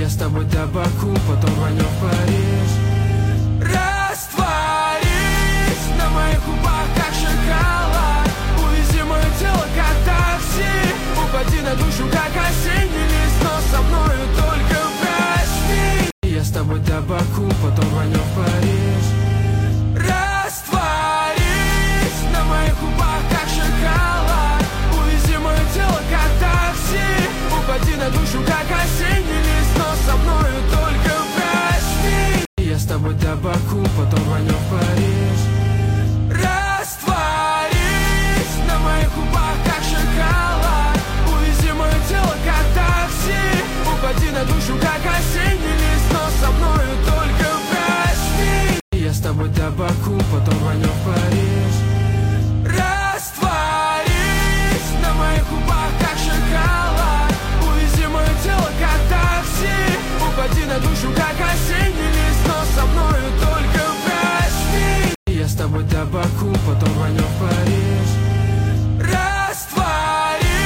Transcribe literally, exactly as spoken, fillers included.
Я с тобой до Баку, потом рванем в Париж. Растворись на моих губах, как шоколад. Увези мое тело, как такси. Упади на душу, как осенний лист, но со мною только прости. Я с тобой до Баку, потом рванем в Париж. Растворись на моих губах, как шоколад. Увези мое тело, как такси. Упади на душу, как осенний лист, но со мною только прости. Я с тобой до Баку, потом рванем в Париж. Растворись на моих губах, как шоколад. Увези мое тело, как такси. Упади на душу, как осенний лист, но со мною только прости. Я с тобой до Баку, потом рванем в Париж. Растворись на моих губах, как шоколад. Увези мое тело, как такси. Упади на душу, как осенний.